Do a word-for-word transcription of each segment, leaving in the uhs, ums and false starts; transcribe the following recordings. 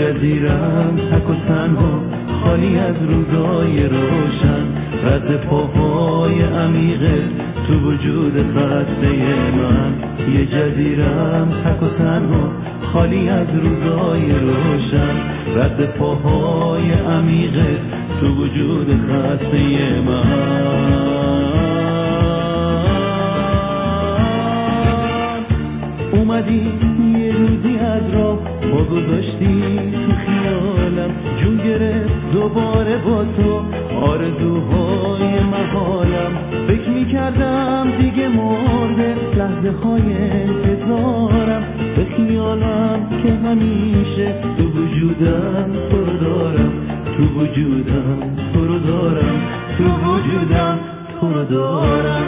جزیرم تک و تنها، خالی از روزای روشن، رد پاهای عمیقه تو وجود خسته من. یه جزیرم تک و تنها، خالی از روزای روشن، رد پاهای عمیقه تو وجود خسته من. اومدی یه روزی از راه پا گذاشتی تو خیالم، جون گرفت دوباره با تو آرزوهای محالم. فکر میکردم دیگه مرده لحظه های انتظارم، به خیالم که همیشه تو وجودم تو رو دارم، تو وجودم تو رو دارم، تو وجودم تو رو دارم.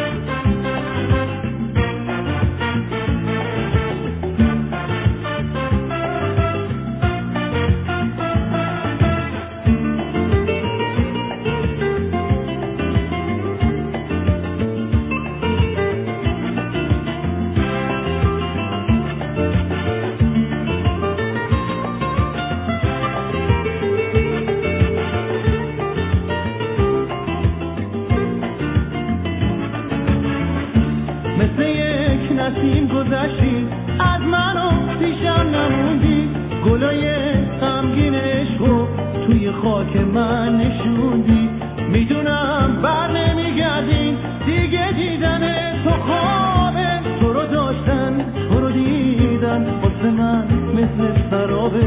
مثل یک نسیم گذشتی از منو دیشب نموندی، گلای غمگین عشقو توی خاک من نشوندی. میدونم بر نمیگردین دیگه، دیدن تو خوابه، تو رو داشتن تو رو دیدن واسه من مثل سرابه.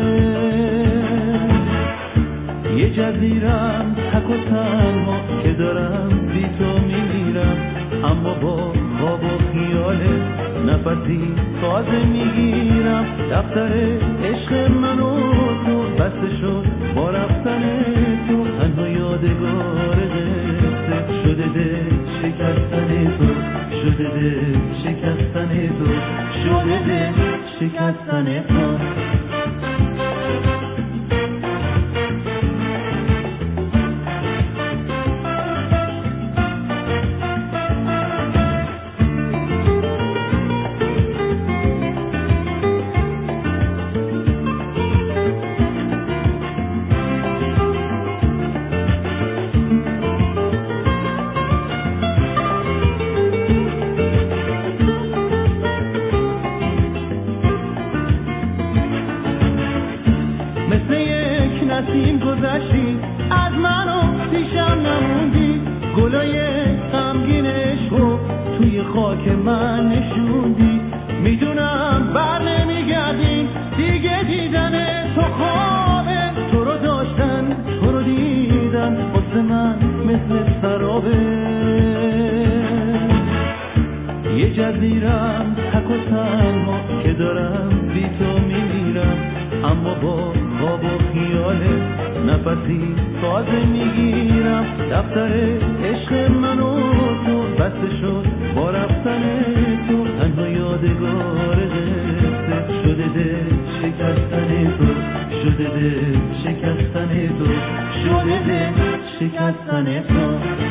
یه جزیرم تک و تنها که دارم بی تو میمیرم، اما با خواب و خیاله نفسی تازه میگیرم. دفتر عشق من و تو بسته شد با رفتن تو، تنها یادگار قصه شده دل شکستن تو، شده دل شکستن تو، شده دل شکستن تو. مثل یک نسیم گذشتی از منو دیشب نموندی، گلای غمگین عشقو توی خاک من نشوندی. میدونم بر نمیگردین دیگه، دیدن تو خوابه، تو رو داشتن تو رو دیدن واسه من مثل سرابه. یه جزیرم تک و تنها که دارم بی تو میمیرم، اما با خواب و خیاله نفسی تازه میگیرم. دفتر عشق من و تو بسته شد با رفتن تو، تنها یادگار قصه شده دل شکستن تو، شده دل شکستن تو، شده دل شکستن تو.